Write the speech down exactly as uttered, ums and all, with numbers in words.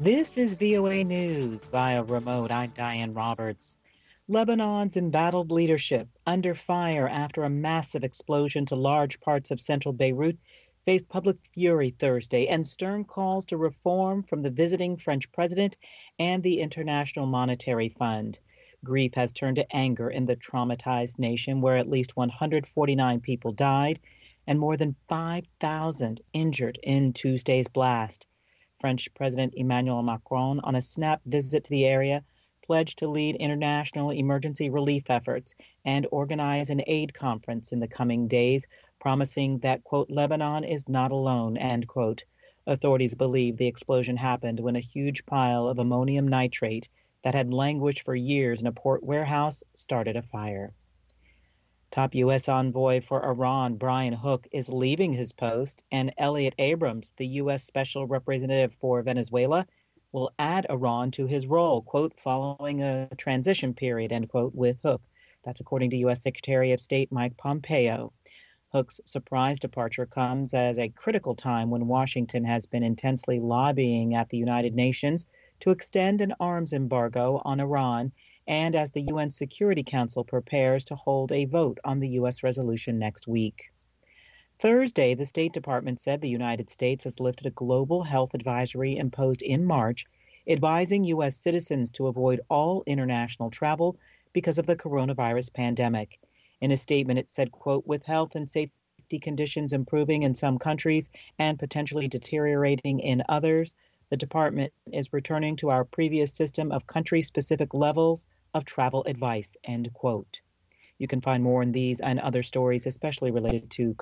This is V O A News via remote. I'm Diane Roberts. Lebanon's embattled leadership, under fire after a massive explosion to large parts of central Beirut, faced public fury Thursday and stern calls to reform from the visiting French president and the International Monetary Fund. Grief has turned to anger in the traumatized nation, where at least one hundred forty-nine people died and more than five thousand injured in Tuesday's blast. French President Emmanuel Macron, on a snap visit to the area, pledged to lead international emergency relief efforts and organize an aid conference in the coming days, promising that, quote, Lebanon is not alone, end quote. Authorities believe the explosion happened when a huge pile of ammonium nitrate that had languished for years in a port warehouse started a fire. Top U S envoy for Iran, Brian Hook, is leaving his post, and Elliot Abrams, the U S special representative for Venezuela, will add Iran to his role, quote, following a transition period, end quote, with Hook. That's according to U S Secretary of State Mike Pompeo. Hook's surprise departure comes at a critical time when Washington has been intensely lobbying at the United Nations to extend an arms embargo on Iran, and as the U N Security Council prepares to hold a vote on the U S resolution next week. Thursday, the State Department said the United States has lifted a global health advisory imposed in March, advising U S citizens to avoid all international travel because of the coronavirus pandemic. In a statement, it said, quote, with health and safety conditions improving in some countries and potentially deteriorating in others, the department is returning to our previous system of country-specific levels of travel advice, end quote. You can find more on these and other stories, especially related to